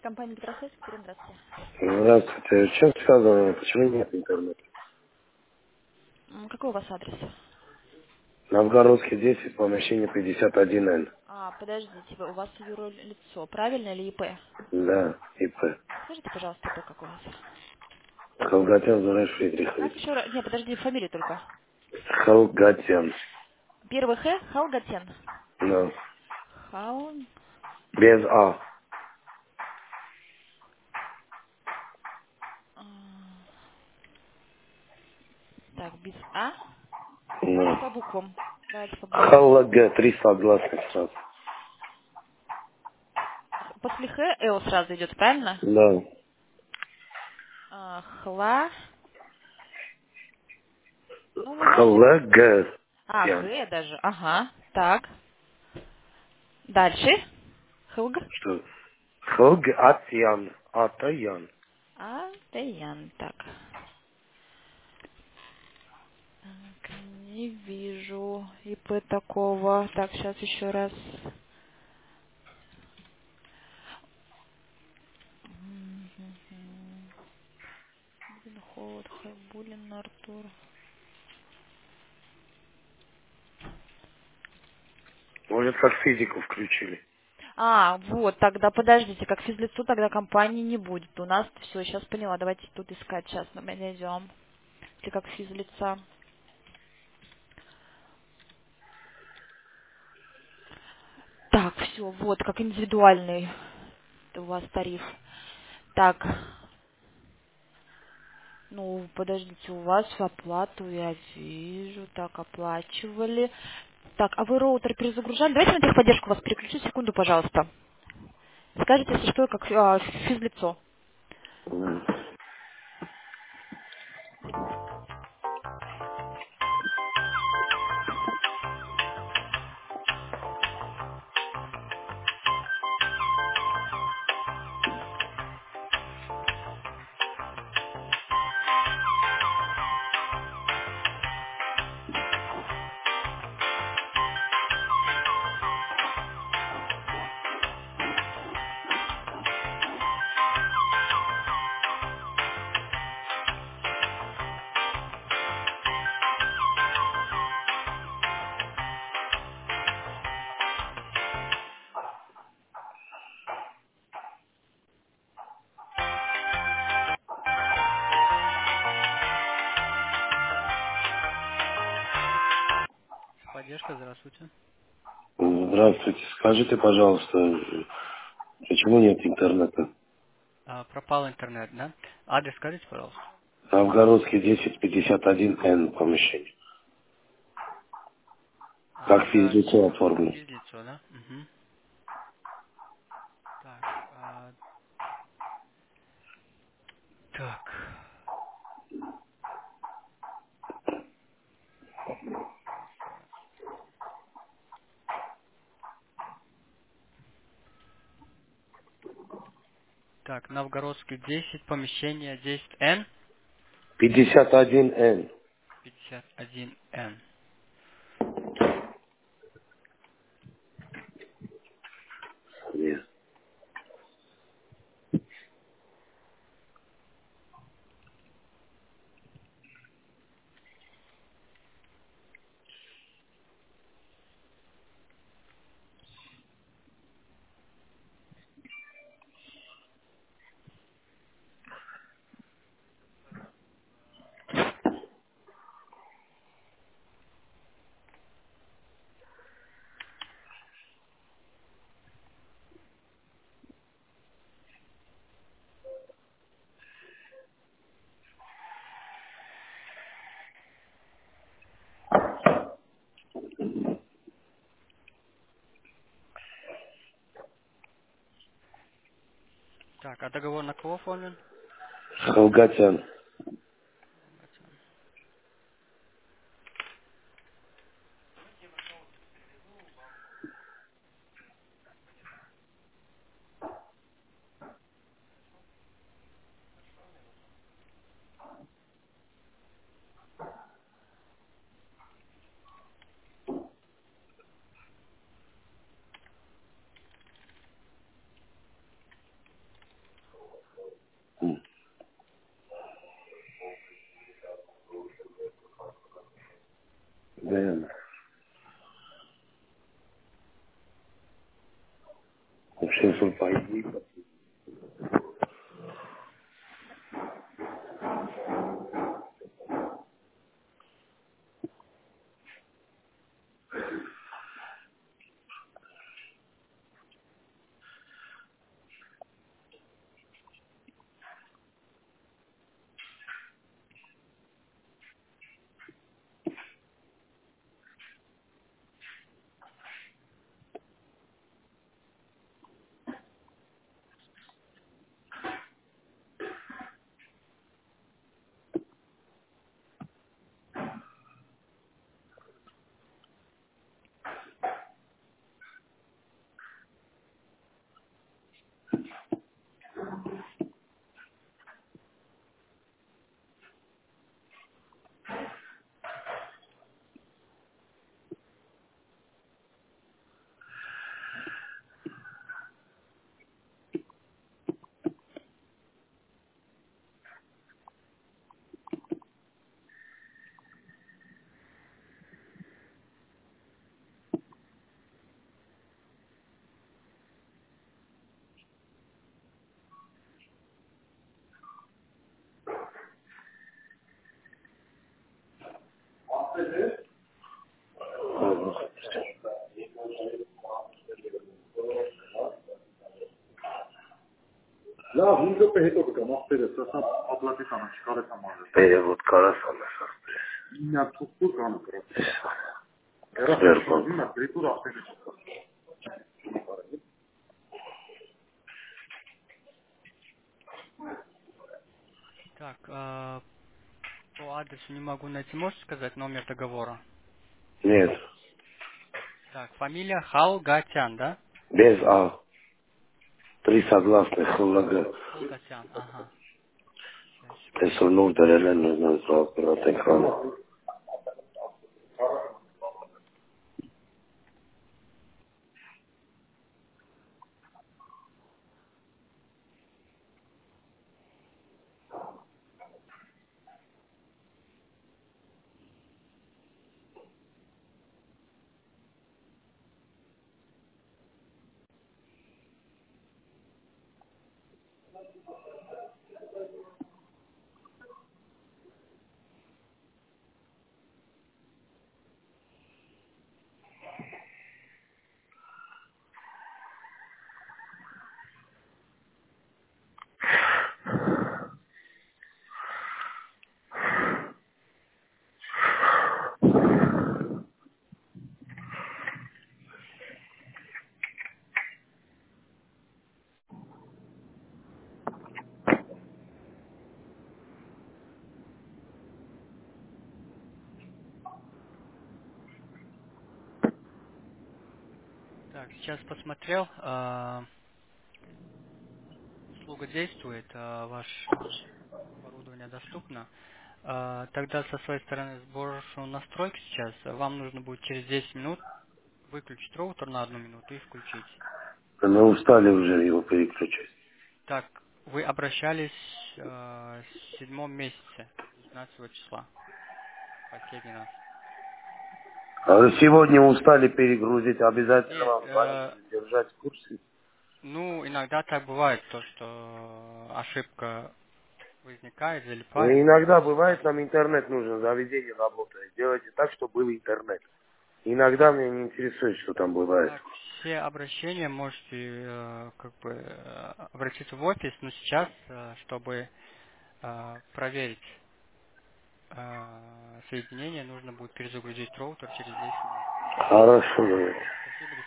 Компания Петросвет, Екатерина, здравствуйте. Здравствуйте. В чем сказано, почему нет интернета? Какой у вас адрес? Новгородский 10, помещение 51Н. Подождите, у вас юрлицо, правильно или ИП? Да, ИП. Скажите, пожалуйста, ИП какой у вас? Халгатян Зурай Как Фридрихович. еще раз? Не, подожди, фамилию только. Халгатян. Первый Х, Халгатен. Да. Хал... Без А. а, Так, без А. Давайте Да. по буквам. Давайте по буквам. Халага, 3 согласных сразу. После Х Л сразу идет, правильно? Да. Хла... Ну, вы можете... Халагатян. Г даже. Ага. Так. Дальше. Хлг. Что? Халгатян. Атаян. Таян. Так. Так, не вижу ИП такого. Так, сейчас еще раз. Мгм. Холод, Хайбулин, Артур. Может, как физику включили. Вот, тогда подождите, как физлицо тогда компании не будет. У нас все, сейчас поняла, давайте тут искать, сейчас мы найдем. Если как физлица. Так, все, вот, как индивидуальный у вас тариф. Так, ну, подождите, у вас оплату я вижу. Так, оплачивали. Так, а вы роутер перезагружали? Давайте на техподдержку вас переключу. Секунду, пожалуйста. Скажите, если что, как физлицо. Поддержка, здравствуйте. Здравствуйте. Скажите, пожалуйста, почему нет интернета? Пропал интернет, да? Адрес скажите, пожалуйста. Новгородский 10, 51Н помещение. Как Это физлицо оформлен. физлицо, да? Угу. Так, так. Еще раз. Так, Новгородский 10, помещение 10Н, 51Н. 51Н. Нет. Так, а договор на кого оформлен? Халгатян. Сейчас он пойди. Da, vin pe heto că mă spune să s-a plătit am și care s-a mare. Перевод Карасана состоит. Mi-a spus că am crezut. Era Сбербанк. vin la scriptura pe Так, по адресу не могу найти. Можете сказать номер договора? Нет. Так, фамилия Халгатян, да? Без А. Три согласных Хулага. Халгатян, ага. Сейчас, Eso no te le no so pero te creo. Так, сейчас посмотрел. Услуга действует, ваше оборудование доступно. Тогда со своей стороны сброшу настройки сейчас. Вам нужно будет через 10 минут выключить роутер на 1 минуту и включить. Мы устали уже его переключить. Так, вы обращались в 7 месяце, 19 числа, последний раз. А вы сегодня устали перегрузить, обязательно Нет, вам звонить, держать в курсе. ну, иногда так бывает, то, что ошибка возникает, Ну, залипает. иногда бывает, нам интернет нужен, заведение работает. Делайте так, чтобы был интернет. Иногда меня не интересует, что там бывает. Так, все обращения можете обратиться в офис, но сейчас, чтобы проверить соединение, нужно будет перезагрузить роутер через 10 минут. Хорошо, давайте. Спасибо.